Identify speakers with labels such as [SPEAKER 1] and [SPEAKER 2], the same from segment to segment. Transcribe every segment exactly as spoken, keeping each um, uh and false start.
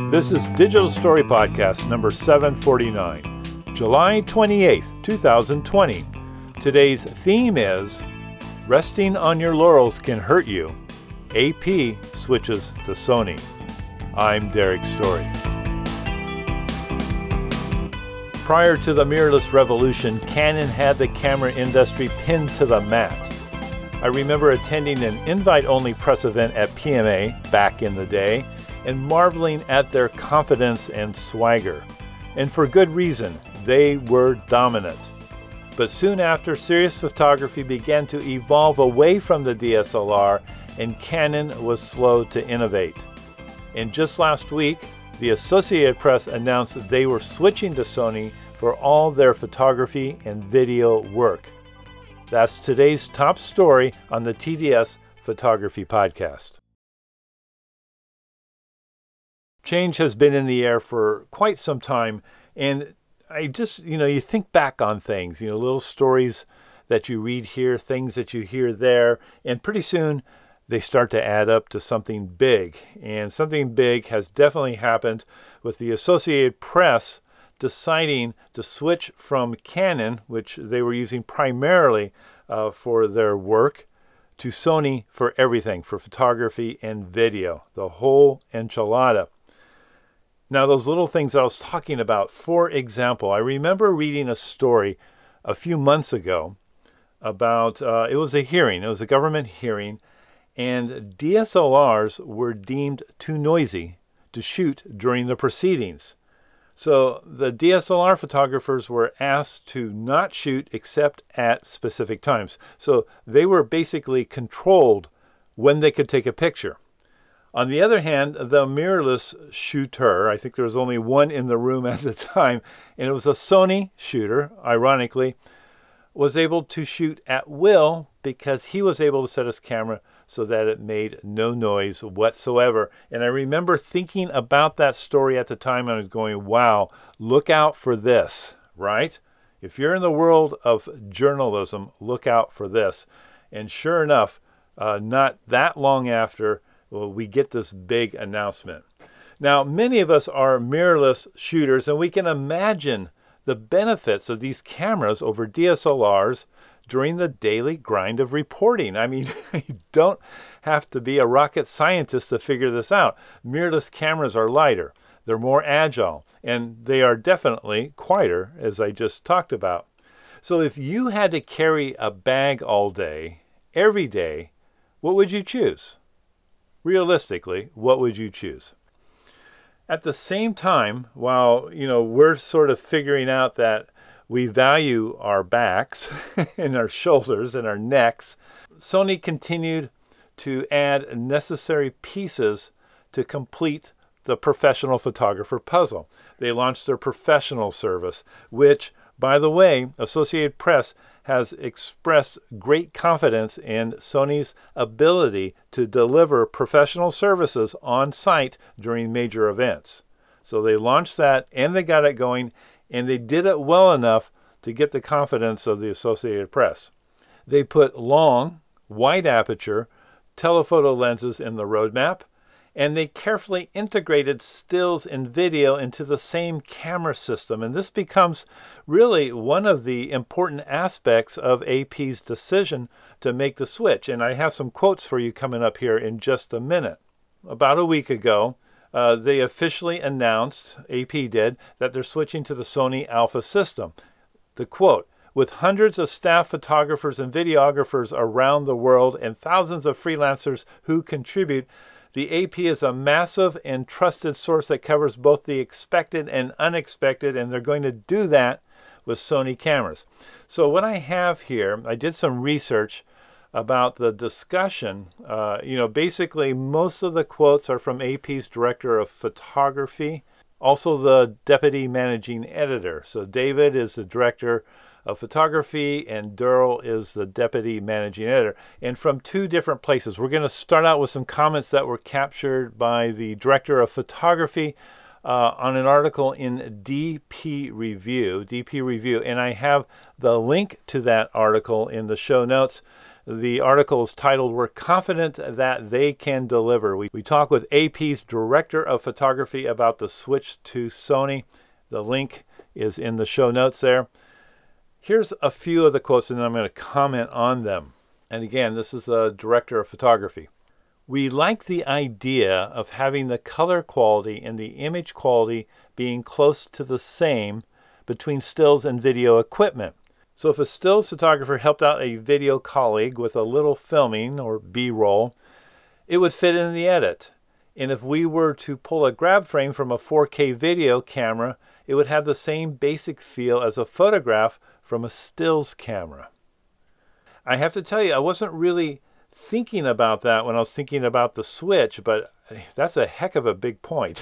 [SPEAKER 1] This is Digital Story Podcast number seven forty-nine, July twenty-eighth, two thousand twenty. Today's theme is Resting on Your Laurels Can Hurt You. A P switches to Sony. I'm Derek Story. Prior to the mirrorless revolution, Canon had the camera industry pinned to the mat. I remember attending an invite-only press event at P M A back in the day and marveling at their confidence and swagger. And for good reason, they were dominant. But soon after, serious photography began to evolve away from the D S L R, and Canon was slow to innovate. And just last week, the Associated Press announced that they were switching to Sony for all their photography and video work. That's today's top story on the T D S Photography Podcast. Change has been in the air for quite some time, and I just, you know, you think back on things, you know, little stories that you read here, things that you hear there, and pretty soon they start to add up to something big. And something big has definitely happened with the Associated Press deciding to switch from Canon, which they were using primarily uh, for their work, to Sony for everything, for photography and video, the whole enchilada. Now, those little things I was talking about, for example, I remember reading a story a few months ago about, uh, it was a hearing, it was a government hearing, and D S L Rs were deemed too noisy to shoot during the proceedings. So the D S L R photographers were asked to not shoot except at specific times. So they were basically controlled when they could take a picture. On the other hand, the mirrorless shooter, I think there was only one in the room at the time, and it was a Sony shooter, ironically, was able to shoot at will because he was able to set his camera so that it made no noise whatsoever. And I remember thinking about that story at the time, and I was going, wow, look out for this, right? If you're in the world of journalism, look out for this. And sure enough, uh, not that long after, well, we get this big announcement. Now, many of us are mirrorless shooters, and we can imagine the benefits of these cameras over D S L Rs during the daily grind of reporting. I mean, you don't have to be a rocket scientist to figure this out. Mirrorless cameras are lighter, they're more agile, and they are definitely quieter, as I just talked about. So if you had to carry a bag all day, every day, what would you choose? Realistically, what would you choose? At the same time, while, you know, we're sort of figuring out that we value our backs and our shoulders and our necks, Sony continued to add necessary pieces to complete the professional photographer puzzle. They launched their professional service, which, by the way, Associated Press has expressed great confidence in Sony's ability to deliver professional services on site during major events. So they launched that, and they got it going, and they did it well enough to get the confidence of the Associated Press. They put long, wide aperture telephoto lenses in the roadmap, and they carefully integrated stills and video into the same camera system. And this becomes really one of the important aspects of A P's decision to make the switch. And I have some quotes for you coming up here in just a minute. About a week ago, uh, they officially announced, A P did, that they're switching to the Sony Alpha system. The quote, "With hundreds of staff photographers and videographers around the world and thousands of freelancers who contribute, the A P is a massive and trusted source that covers both the expected and unexpected, and they're going to do that with Sony cameras." So what I have here, I did some research about the discussion. Uh, you know, basically most of the quotes are from A P's director of photography, also the deputy managing editor. So David is the director of photography, and Durrell is the deputy managing editor, and from two different places. We're going to start out with some comments that were captured by the director of photography uh, on an article in D P Review, D P Review, and I have the link to that article in the show notes. The article is titled, "We're Confident That They Can Deliver." We, we talk with A P's Director of Photography about the switch to Sony. The link is in the show notes there. Here's a few of the quotes, and then I'm going to comment on them. And again, this is the Director of Photography. "We like the idea of having the color quality and the image quality being close to the same between stills and video equipment. So if a stills photographer helped out a video colleague with a little filming or B-roll, it would fit in the edit. And if we were to pull a grab frame from a four K video camera, it would have the same basic feel as a photograph from a stills camera." I have to tell you, I wasn't really thinking about that when I was thinking about the switch, but that's a heck of a big point.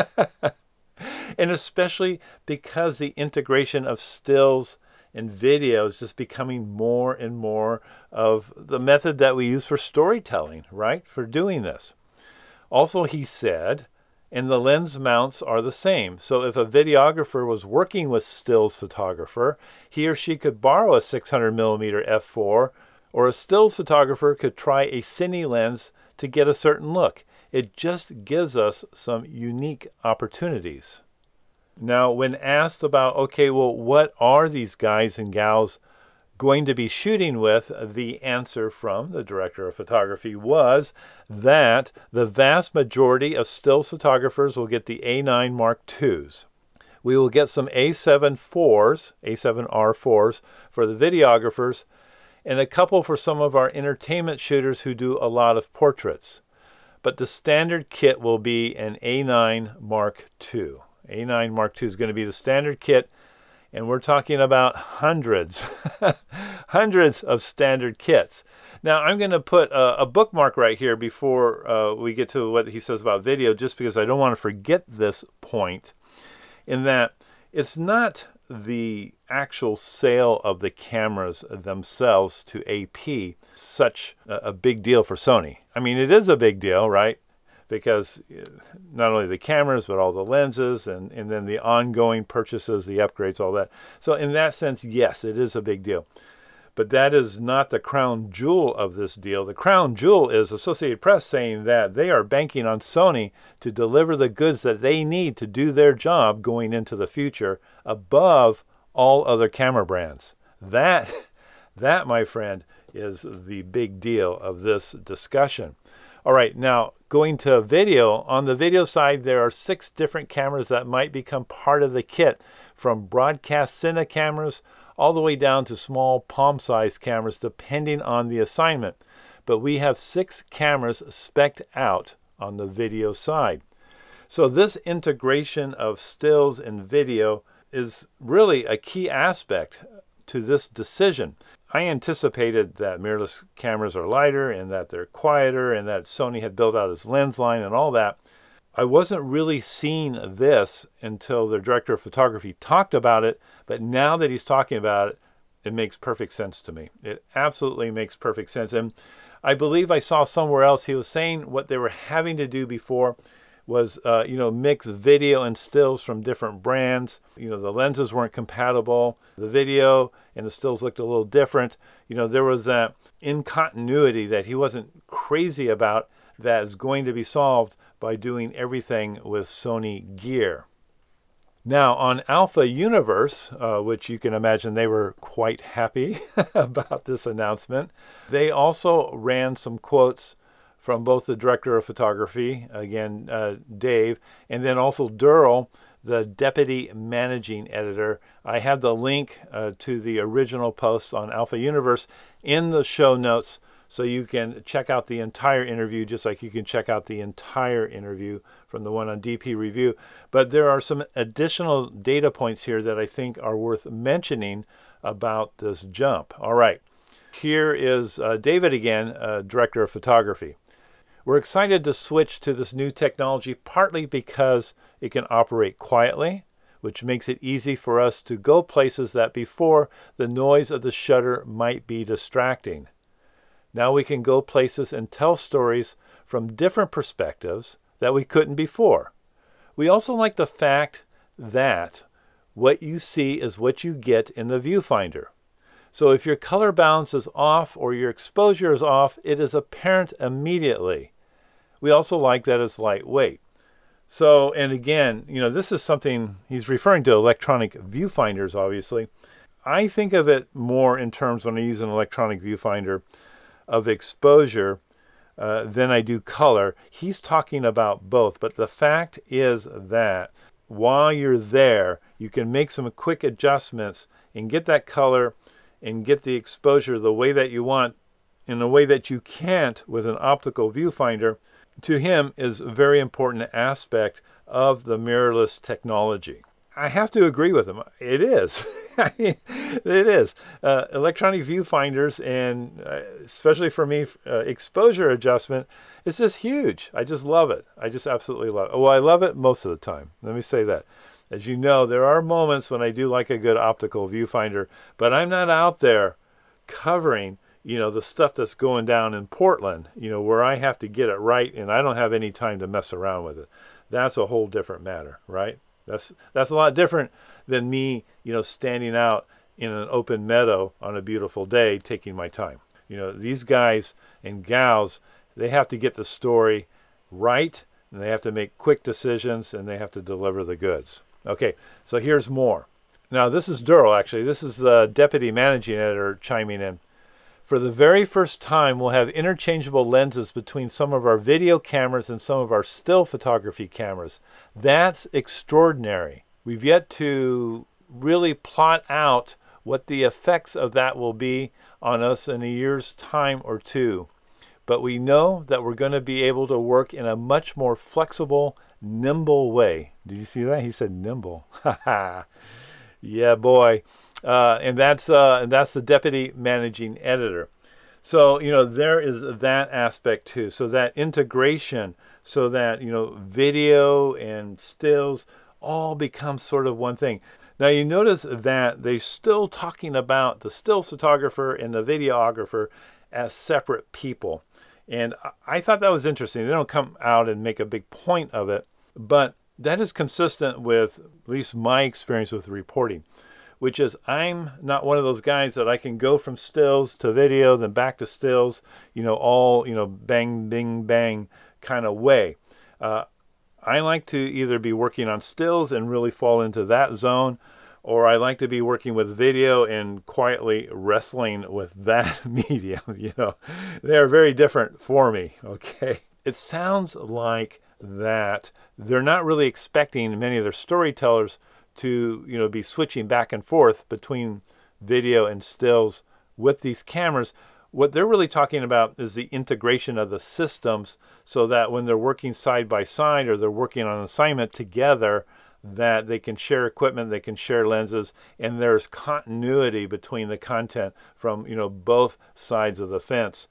[SPEAKER 1] And especially because the integration of stills and video is just becoming more and more of the method that we use for storytelling, right? For doing this. Also, he said, and the lens mounts are the same. So if a videographer was working with stills photographer, he or she could borrow a six hundred millimeter f four, or a stills photographer could try a cine lens to get a certain look. It just gives us some unique opportunities. Now, when asked about, okay, well, what are these guys and gals going to be shooting with, the answer from the Director of Photography was that the vast majority of stills photographers will get the A nine Mark twos. We will get some A seven fours, A seven R fours for the videographers, and a couple for some of our entertainment shooters who do a lot of portraits. But the standard kit will be an A nine Mark two. A nine Mark two is going to be the standard kit, and we're talking about hundreds, hundreds of standard kits. Now, I'm going to put a, a bookmark right here before uh, we get to what he says about video, just because I don't want to forget this point, in that it's not the actual sale of the cameras themselves to A P such a, a big deal for Sony. I mean, it is a big deal, right? Because not only the cameras, but all the lenses, and, and then the ongoing purchases, the upgrades, all that. So in that sense, yes, it is a big deal. But that is not the crown jewel of this deal. The crown jewel is Associated Press saying that they are banking on Sony to deliver the goods that they need to do their job going into the future above all other camera brands. That, that, my friend, is the big deal of this discussion. All right, now going to video. On the video side, there are six different cameras that might become part of the kit, from broadcast cine cameras all the way down to small palm-sized cameras, depending on the assignment. But we have six cameras spec'd out on the video side. So this integration of stills and video is really a key aspect to this decision. I anticipated that mirrorless cameras are lighter and that they're quieter and that Sony had built out its lens line and all that. I wasn't really seeing this until the Director of Photography talked about it, but now that he's talking about it, it makes perfect sense to me. It absolutely makes perfect sense. And I believe I saw somewhere else he was saying what they were having to do before was, uh, you know, mix video and stills from different brands. You know, the lenses weren't compatible. The video and the stills looked a little different. You know, there was that incontinuity that he wasn't crazy about that is going to be solved by doing everything with Sony gear. Now, on Alpha Universe, uh, which you can imagine they were quite happy about this announcement, they also ran some quotes from both the Director of Photography, again, uh, Dave, and then also Durrell, the Deputy Managing Editor. I have the link uh, to the original post on Alpha Universe in the show notes, so you can check out the entire interview, just like you can check out the entire interview from the one on D P Review. But there are some additional data points here that I think are worth mentioning about this jump. All right, here is uh, David again, uh, Director of Photography. We're excited to switch to this new technology partly because it can operate quietly, which makes it easy for us to go places that before the noise of the shutter might be distracting. Now we can go places and tell stories from different perspectives that we couldn't before. We also like the fact that what you see is what you get in the viewfinder. So if your color balance is off or your exposure is off, it is apparent immediately. We also like that it's lightweight. So, and again, you know, this is something he's referring to electronic viewfinders, obviously. I think of it more in terms when I use an electronic viewfinder of exposure uh, than I do color. He's talking about both, but the fact is that while you're there, you can make some quick adjustments and get that color and get the exposure the way that you want in a way that you can't with an optical viewfinder. To him is a very important aspect of the mirrorless technology. I have to agree with him. It is. It is. Uh, electronic viewfinders, and uh, especially for me, uh, exposure adjustment is just huge. I just love it. I just absolutely love it. Well, I love it most of the time. Let me say that. As you know, there are moments when I do like a good optical viewfinder, but I'm not out there covering, you know, the stuff that's going down in Portland, you know, where I have to get it right and I don't have any time to mess around with it. That's a whole different matter, right? That's that's a lot different than me, you know, standing out in an open meadow on a beautiful day taking my time. You know, these guys and gals, they have to get the story right, and they have to make quick decisions, and they have to deliver the goods. Okay, so here's more. Now, this is Durrell, actually. This is the deputy managing editor chiming in. For the very first time, we'll have interchangeable lenses between some of our video cameras and some of our still photography cameras. That's extraordinary. We've yet to really plot out what the effects of that will be on us in a year's time or two. But we know that we're going to be able to work in a much more flexible, nimble way. Did you see that? He said nimble. Ha ha. Yeah, boy. Uh, and that's uh, and that's the deputy managing editor. So, you know, there is that aspect too. So that integration, so that, you know, video and stills all become sort of one thing. Now you notice that they're still talking about the still photographer and the videographer as separate people. And I thought that was interesting. They don't come out and make a big point of it, but that is consistent with at least my experience with reporting, which is I'm not one of those guys that I can go from stills to video, then back to stills, you know, all, you know, bang, bing, bang kind of way. Uh, I like to either be working on stills and really fall into that zone, or I like to be working with video and quietly wrestling with that medium. You know, they are very different for me, okay? It sounds like that they're not really expecting many of their storytellers to, you know, be switching back and forth between video and stills with these cameras. What they're really talking about is the integration of the systems so that when they're working side by side or they're working on an assignment together, that they can share equipment, they can share lenses, and there's continuity between the content from, you know, both sides of the fence.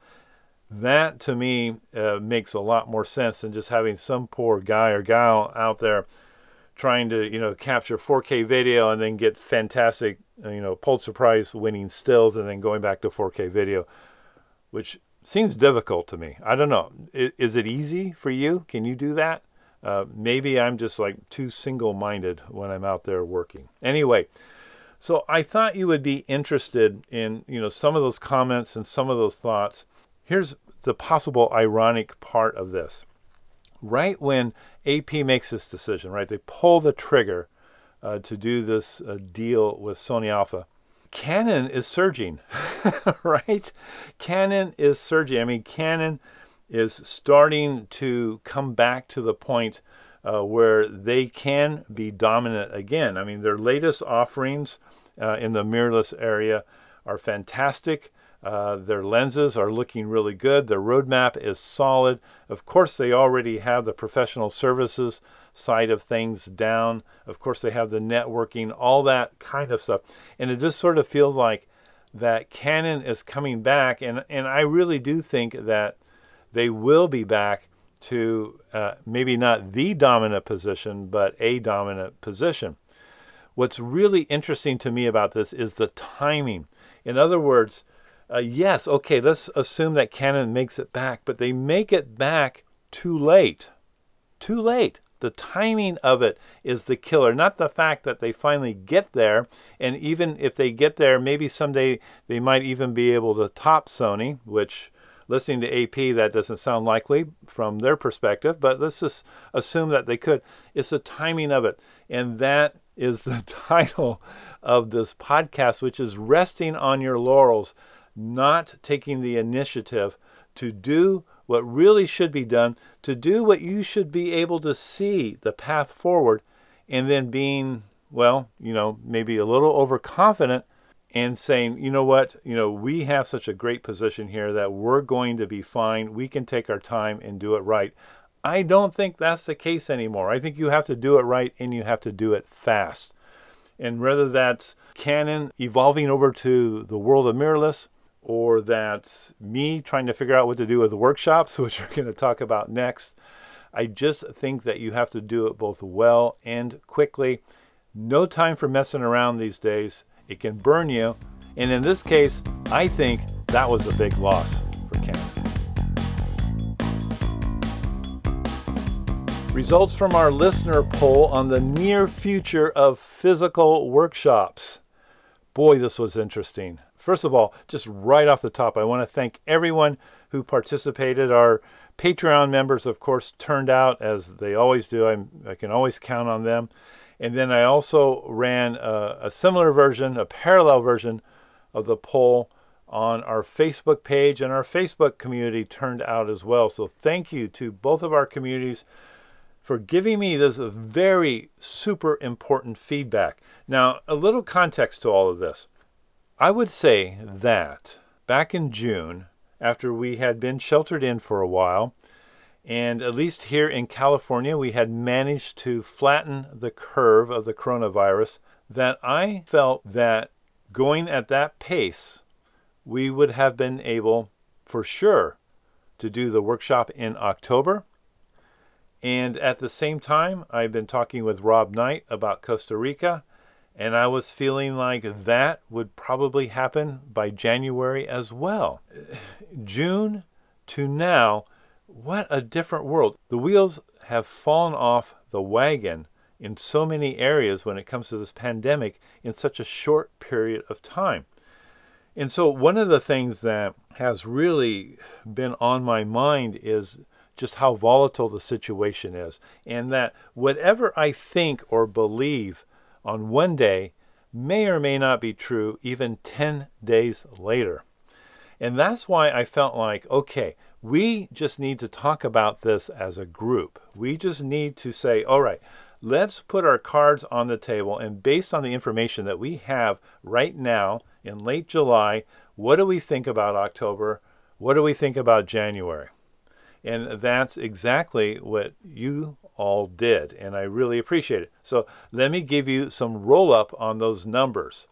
[SPEAKER 1] That to me uh, makes a lot more sense than just having some poor guy or gal out there trying to, you know, capture four K video and then get fantastic, you know, Pulitzer Prize winning stills and then going back to four K video, which seems difficult to me. I don't know. Is, is it easy for you? Can you do that? Uh, maybe I'm just like too single-minded when I'm out there working. Anyway, so I thought you would be interested in, you know, some of those comments and some of those thoughts. Here's the possible ironic part of this. Right when A P makes this decision, right, they pull the trigger uh, to do this uh, deal with Sony Alpha, Canon is surging, right? Canon is surging. I mean, Canon is starting to come back to the point uh, where they can be dominant again. I mean, their latest offerings uh, in the mirrorless area are fantastic. Uh, their lenses are looking really good. Their roadmap is solid. Of course, they already have the professional services side of things down. Of course, they have the networking, all that kind of stuff. And it just sort of feels like that Canon is coming back. And, and I really do think that they will be back to uh, maybe not the dominant position, but a dominant position. What's really interesting to me about this is the timing. In other words, uh, yes, okay, let's assume that Canon makes it back, but they make it back too late. Too late. The timing of it is the killer, not the fact that they finally get there. And even if they get there, maybe someday they might even be able to top Sony, which, listening to A P, that doesn't sound likely from their perspective, but let's just assume that they could. It's the timing of it. And that is the title of this podcast, which is Resting on Your Laurels, not taking the initiative to do what really should be done, to do what you should be able to see the path forward, and then being, well, you know, maybe a little overconfident and saying, you know what, you know, we have such a great position here that we're going to be fine. We can take our time and do it right. I don't think that's the case anymore. I think you have to do it right, and you have to do it fast. And whether that's Canon evolving over to the world of mirrorless, or that's me trying to figure out what to do with workshops, which we're going to talk about next, I just think that you have to do it both well and quickly. No time for messing around these days. It can burn you. And in this case, I think that was a big loss for Canon. Results from our listener poll on the near future of physical workshops. Boy, this was interesting. First of all, just right off the top, I want to thank everyone who participated. Our Patreon members, of course, turned out as they always do. I'm, I can always count on them. And then I also ran a, a similar version, a parallel version of the poll on our Facebook page, and our Facebook community turned out as well. So thank you to both of our communities for giving me this very super important feedback. Now, a little context to all of this. I would say that back in June, after we had been sheltered in for a while, and at least here in California, we had managed to flatten the curve of the coronavirus, that I felt that going at that pace, we would have been able, for sure, to do the workshop in October. And at the same time, I've been talking with Rob Knight about Costa Rica, and I was feeling like that would probably happen by January as well. June to now, what a different world. The wheels have fallen off the wagon in so many areas when it comes to this pandemic in such a short period of time. And so one of the things that has really been on my mind is just how volatile the situation is, and that whatever I think or believe on one day may or may not be true even ten days later. And that's why I felt like, okay, we just need to talk about this as a group. We just need to say, all right, let's put our cards on the table, and based on the information that we have right now in late July, what do we think about October? What do we think about January? And that's exactly what you all did, and I really appreciate it. So let me give you some roll-up on those numbers.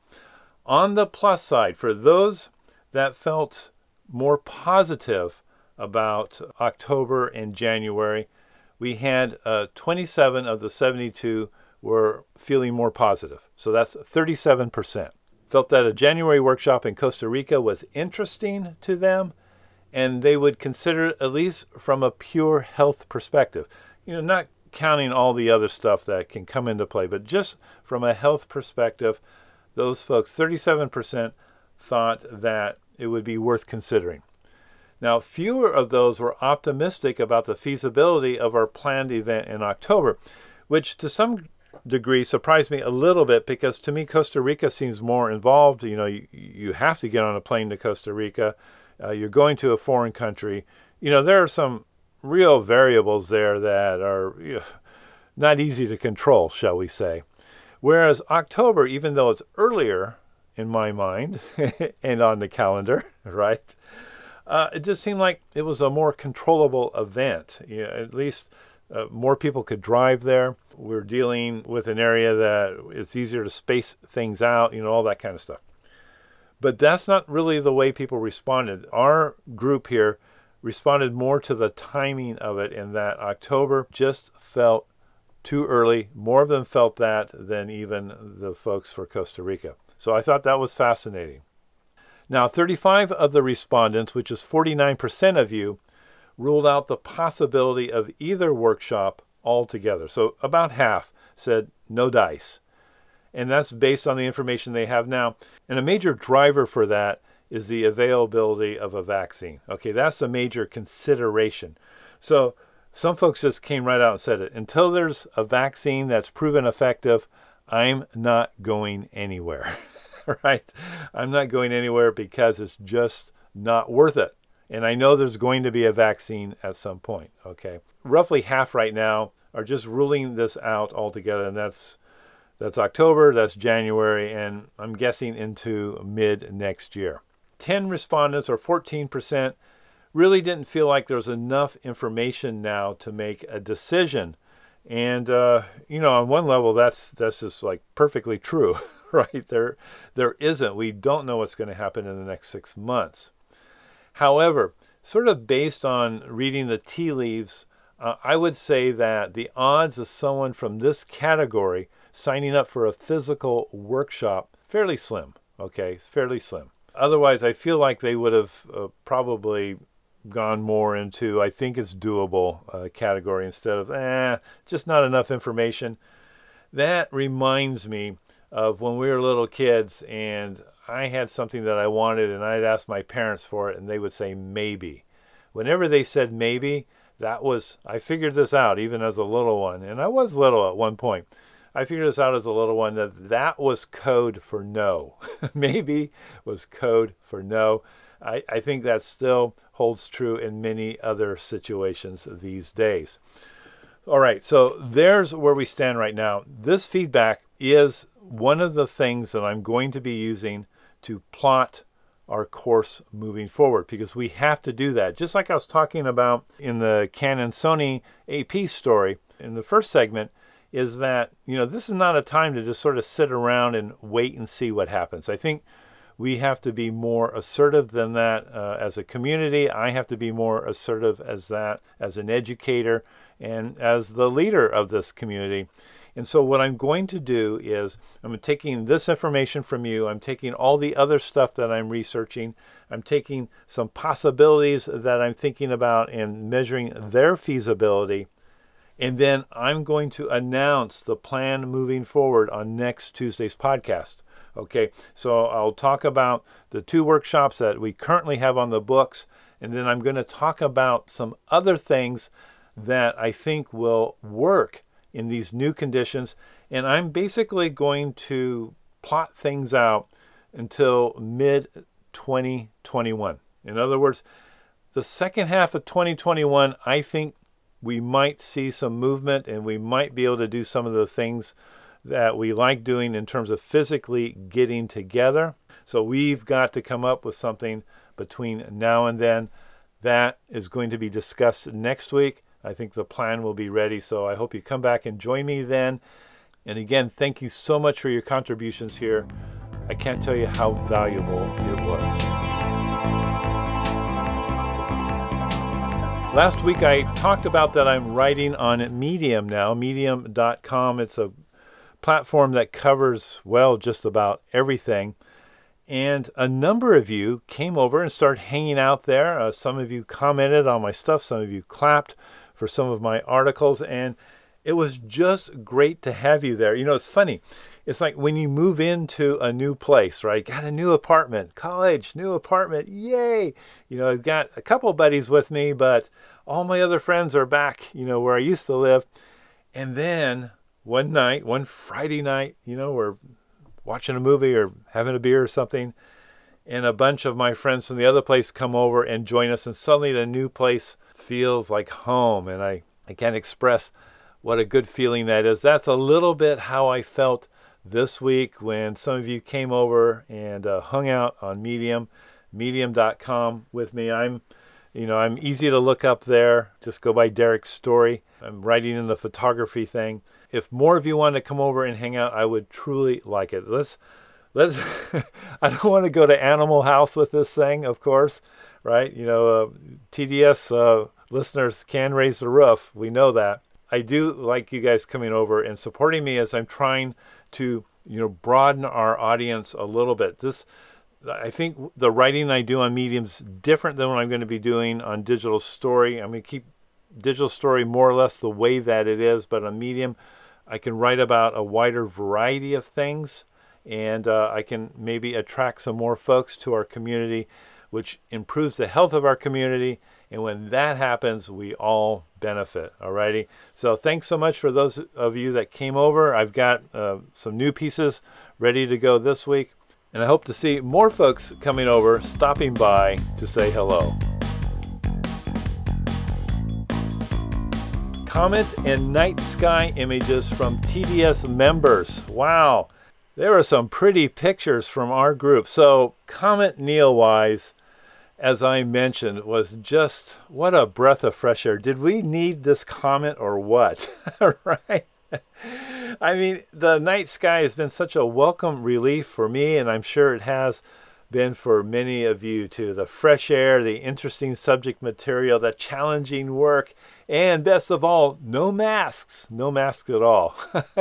[SPEAKER 1] On the plus side, for those that felt more positive about October and January, we had uh, twenty-seven of the seventy-two were feeling more positive. So that's thirty-seven percent. Felt that a January workshop in Costa Rica was interesting to them, and they would consider it at least from a pure health perspective. You know, not counting all the other stuff that can come into play, but just from a health perspective, those folks, thirty-seven percent thought that it would be worth considering. Now, fewer of those were optimistic about the feasibility of our planned event in October, which to some degree surprised me a little bit, because to me Costa Rica seems more involved. You know, you, you have to get on a plane to Costa Rica. Uh, you're going to a foreign country. You know, there are some real variables there that are you know, not easy to control, shall we say. Whereas October, even though it's earlier in my mind and on the calendar, right, uh, it just seemed like it was a more controllable event. You know, at least uh, more people could drive there. We're dealing with an area that it's easier to space things out, you know, all that kind of stuff. But that's not really the way people responded. Our group here responded more to the timing of it, in that October just felt too early. More of them felt that than even the folks for Costa Rica. So I thought that was fascinating. Now, thirty-five of the respondents, which is forty-nine percent of you, ruled out the possibility of either workshop altogether. So about half said no dice. And that's based on the information they have now. And a major driver for that is the availability of a vaccine. Okay, that's a major consideration. So some folks just came right out and said it. Until there's a vaccine that's proven effective, I'm not going anywhere. Right? I'm not going anywhere because it's just not worth it. And I know there's going to be a vaccine at some point. Okay. Roughly half right now are just ruling this out altogether. And that's that's October, that's January, and I'm guessing into mid next year. ten respondents, or fourteen percent, really didn't feel like there was enough information now to make a decision. And, uh, you know, on one level, that's that's just like perfectly true, right? There, there isn't. We don't know what's going to happen in the next six months. However, sort of based on reading the tea leaves, uh, I would say that the odds of someone from this category signing up for a physical workshop, fairly slim, okay? It's fairly slim. Otherwise, I feel like they would have uh, probably gone more into, I think it's doable uh, category instead of, eh, just not enough information. That reminds me of when we were little kids and I had something that I wanted and I'd ask my parents for it and they would say maybe. Whenever they said maybe, that was, I figured this out even as a little one, and I was little at one point. I figured this out as a little one, that that was code for no. Maybe was code for no. I, I think that still holds true in many other situations these days. All right, so there's where we stand right now. This feedback is one of the things that I'm going to be using to plot our course moving forward, because we have to do that. Just like I was talking about in the Canon Sony A P story in the first segment, is that, you know, this is not a time to just sort of sit around and wait and see what happens. I think we have to be more assertive than that uh, as a community. I have to be more assertive as that, as an educator and as the leader of this community. And so what I'm going to do is I'm taking this information from you. I'm taking all the other stuff that I'm researching. I'm taking some possibilities that I'm thinking about and measuring their feasibility. And then I'm going to announce the plan moving forward on next Tuesday's podcast. Okay, so I'll talk about the two workshops that we currently have on the books, and then I'm going to talk about some other things that I think will work in these new conditions. And I'm basically going to plot things out until mid twenty twenty-one. In other words, the second half of twenty twenty-one, I think we might see some movement and we might be able to do some of the things that we like doing in terms of physically getting together. So we've got to come up with something between now and then. That is going to be discussed next week. I think the plan will be ready. So I hope you come back and join me then. And again, thank you so much for your contributions here. I can't tell you how valuable it was. Last week I talked about that I'm writing on Medium now, medium dot com. It's a platform that covers, well, just about everything. And a number of you came over and started hanging out there. Uh, some of you commented on my stuff. Some of you clapped for some of my articles. And it was just great to have you there. You know, it's funny. It's like when you move into a new place, right? Got a new apartment, college, new apartment, yay! You know, I've got a couple buddies with me, but all my other friends are back, you know, where I used to live. And then one night, one Friday night, you know, we're watching a movie or having a beer or something, and a bunch of my friends from the other place come over and join us, and suddenly the new place feels like home, and I, I can't express what a good feeling that is. That's a little bit how I felt this week when some of you came over and uh, hung out on Medium, medium dot com with me. I'm, you know, I'm easy to look up there. Just go by Derek Story. I'm writing in the photography thing. If more of you want to come over and hang out, I would truly like it. Let's, let's. I don't want to go to Animal House with this thing, of course, right? You know, uh, T D S uh, listeners can raise the roof. We know that. I do like you guys coming over and supporting me as I'm trying to, you know, broaden our audience a little bit. This, I think the writing I do on Medium's different than what I'm going to be doing on Digital Story. I'm going to keep digital story more or less the way that it is, but on Medium, I can write about a wider variety of things, and uh, I can maybe attract some more folks to our community, which improves the health of our community. And when that happens, we all benefit. Alrighty. So thanks so much for those of you that came over. I've got uh, some new pieces ready to go this week. And I hope to see more folks coming over, stopping by to say hello. Comet and night sky images from T D S members. Wow. There are some pretty pictures from our group. So Comet Neowise, as I mentioned, was just, what a breath of fresh air. Did we need this comet or what? Right? I mean, the night sky has been such a welcome relief for me, and I'm sure it has been for many of you too. The fresh air, the interesting subject material, the challenging work, and best of all, no masks. No masks at all.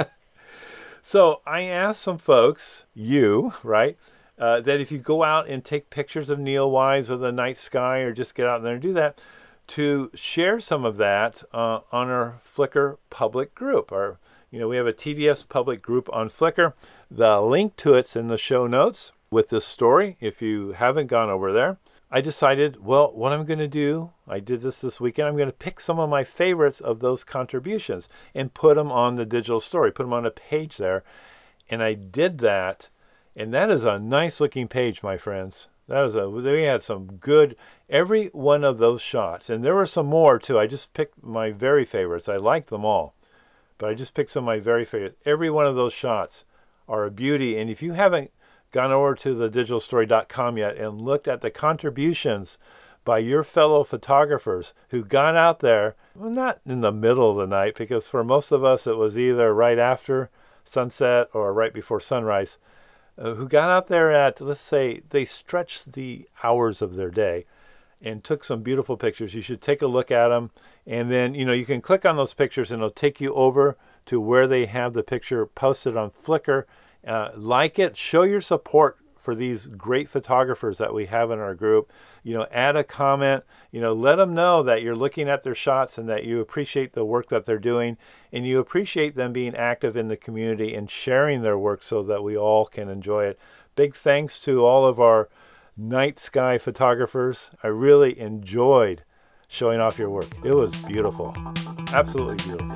[SPEAKER 1] So I asked some folks, you, right, uh, that if you go out and take pictures of Neowise or the night sky, or just get out there and do that, to share some of that uh, on our Flickr public group. Our, you know, we have a T D S public group on Flickr. The link to it's in the show notes with this story, if you haven't gone over there. I decided, well, what I'm going to do, I did this this weekend, I'm going to pick some of my favorites of those contributions and put them on the digital story, put them on a page there. And I did that, and that is a nice looking page, my friends. That is a, we had some good, every one of those shots, and there were some more too. I just picked my very favorites. I liked them all, but I just picked some of my very favorites. Every one of those shots are a beauty, and if you haven't gone over to the digital story dot com yet and looked at the contributions by your fellow photographers who got out there, well, not in the middle of the night, because for most of us it was either right after sunset or right before sunrise, uh, who got out there at, let's say, they stretched the hours of their day and took some beautiful pictures. You should take a look at them, and then, you know, you can click on those pictures and it'll take you over to where they have the picture posted on Flickr. Uh, like it, show your support for these great photographers that we have in our group. You know, add a comment, you know, let them know that you're looking at their shots and that you appreciate the work that they're doing, and you appreciate them being active in the community and sharing their work so that we all can enjoy it. Big thanks to all of our night sky photographers. I really enjoyed showing off your work. It was beautiful. Absolutely beautiful.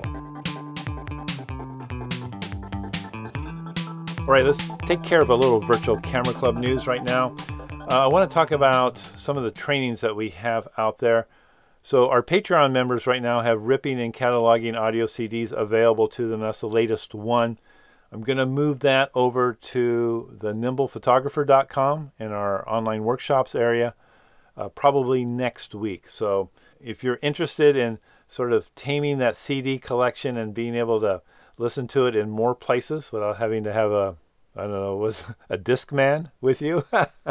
[SPEAKER 1] All right, let's take care of a little Virtual Camera Club news right now. Uh, I want to talk about some of the trainings that we have out there. So our Patreon members right now have ripping and cataloging audio C Ds available to them. That's the latest one. I'm going to move that over to the nimble photographer dot com in our online workshops area uh, probably next week. So if you're interested in sort of taming that C D collection and being able to listen to it in more places without having to have a, I don't know, was a disc man with you,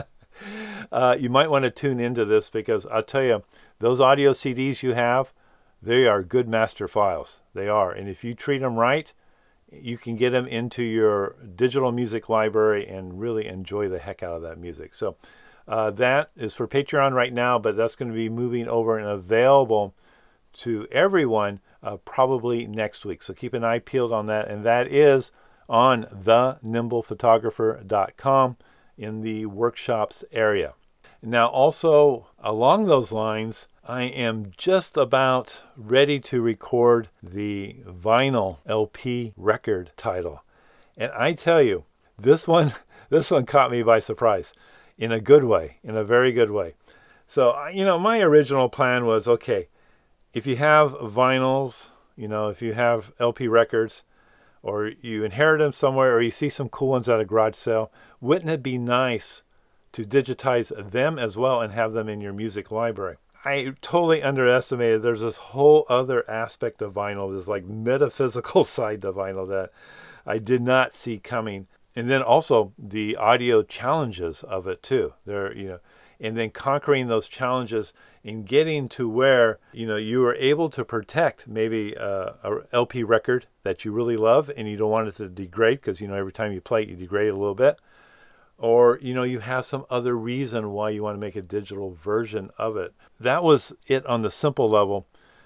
[SPEAKER 1] uh, you might want to tune into this, because I'll tell you, those audio C Ds you have, they are good master files. They are. And if you treat them right, you can get them into your digital music library and really enjoy the heck out of that music. So uh, that is for Patreon right now, but that's going to be moving over and available to everyone uh, probably next week. So keep an eye peeled on that. And that is on the nimble photographer dot com in the workshops area. Now also along those lines, I am just about ready to record the vinyl L P record title. And I tell you, this one, this one caught me by surprise in a good way, in a very good way. So, you know, my original plan was, okay, if you have vinyls, you know, if you have L P records, or you inherit them somewhere, or you see some cool ones at a garage sale, wouldn't it be nice to digitize them as well and have them in your music library? I totally underestimated there's this whole other aspect of vinyl, this like metaphysical side to vinyl that I did not see coming. And then also the audio challenges of it too. There, you know, and then conquering those challenges and getting to where, you know, you are able to protect maybe uh, a L P record that you really love and you don't want it to degrade, because, you know, every time you play it, you degrade it a little bit. Or, you know, you have some other reason why you want to make a digital version of it. That was it on the simple level.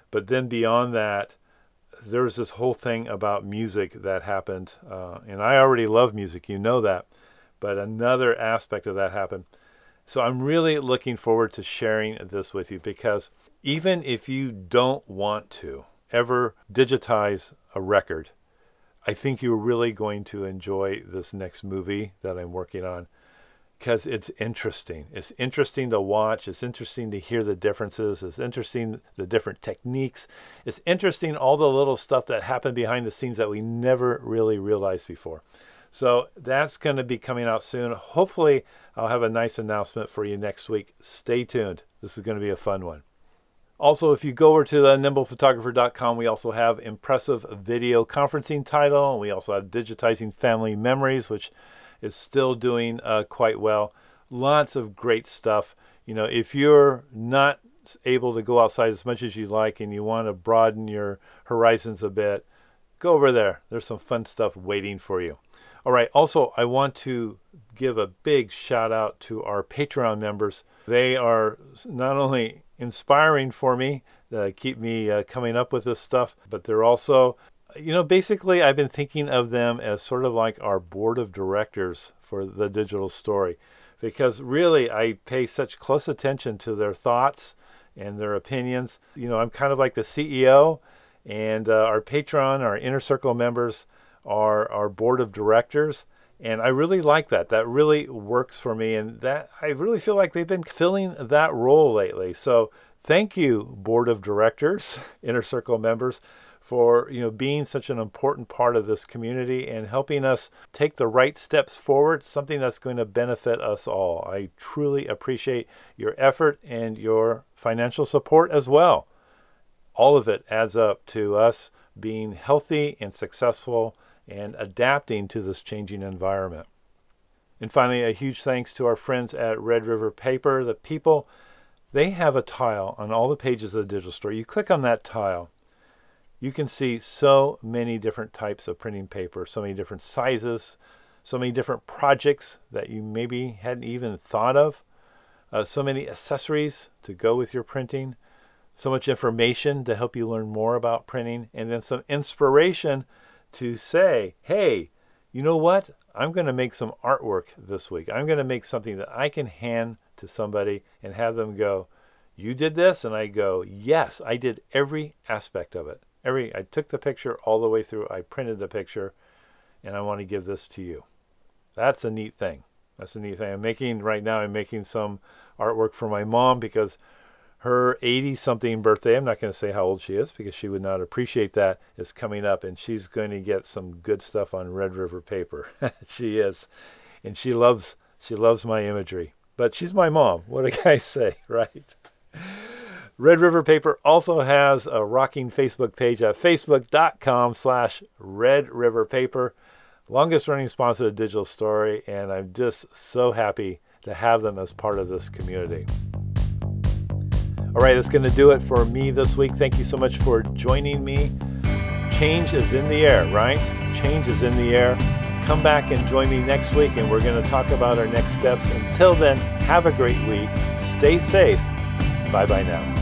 [SPEAKER 1] But then beyond that, there was this whole thing about music that happened. Uh, and I already love music, you know that. But another aspect of that happened. So I'm really looking forward to sharing this with you, because even if you don't want to ever digitize a record, I think you're really going to enjoy this next movie that I'm working on, because it's interesting. It's interesting to watch. It's interesting to hear the differences. It's interesting the different techniques. It's interesting all the little stuff that happened behind the scenes that we never really realized before. So that's going to be coming out soon. Hopefully, I'll have a nice announcement for you next week. Stay tuned. This is going to be a fun one. Also, if you go over to the nimble photographer dot com, we also have impressive video conferencing title. We also have digitizing family memories, which is still doing uh, quite well. Lots of great stuff. You know, if you're not able to go outside as much as you like and you want to broaden your horizons a bit, go over there. There's some fun stuff waiting for you. All right. Also, I want to give a big shout out to our Patreon members. They are not only inspiring for me, uh, keep me uh, coming up with this stuff, but they're also, you know, basically I've been thinking of them as sort of like our board of directors for the digital story, because really I pay such close attention to their thoughts and their opinions. You know, I'm kind of like the C E O, and uh, our Patreon, our Inner Circle members are our board of directors. And I really like that. That really works for me. And that I really feel like they've been filling that role lately. So thank you, board of directors, Inner Circle members, for, you know, being such an important part of this community and helping us take the right steps forward, something that's going to benefit us all. I truly appreciate your effort and your financial support as well. All of it adds up to us being healthy and successful and adapting to this changing environment. And finally, a huge thanks to our friends at Red River Paper. The people, they have a tile on all the pages of the digital store. You click on that tile, you can see so many different types of printing paper, so many different sizes, so many different projects that you maybe hadn't even thought of, uh, so many accessories to go with your printing, so much information to help you learn more about printing, and then some inspiration to say, hey, you know what? I'm going to make some artwork this week. I'm going to make something that I can hand to somebody and have them go, you did this? And I go, yes, I did every aspect of it. Every I took the picture all the way through. I printed the picture, and I want to give this to you. That's a neat thing. That's a neat thing. I'm making, right now, I'm making some artwork for my mom, because her eighty-something birthday, I'm not going to say how old she is because she would not appreciate that, is coming up, and she's going to get some good stuff on Red River Paper. She is. And she loves she loves my imagery. But she's my mom. What do I say, right? Red River Paper also has a rocking Facebook page at facebook.com slash Red River Paper. Longest running sponsor of Digital Story, and I'm just so happy to have them as part of this community. All right, that's going to do it for me this week. Thank you so much for joining me. Change is in the air, right? Change is in the air. Come back and join me next week, and we're going to talk about our next steps. Until then, have a great week. Stay safe. Bye-bye now.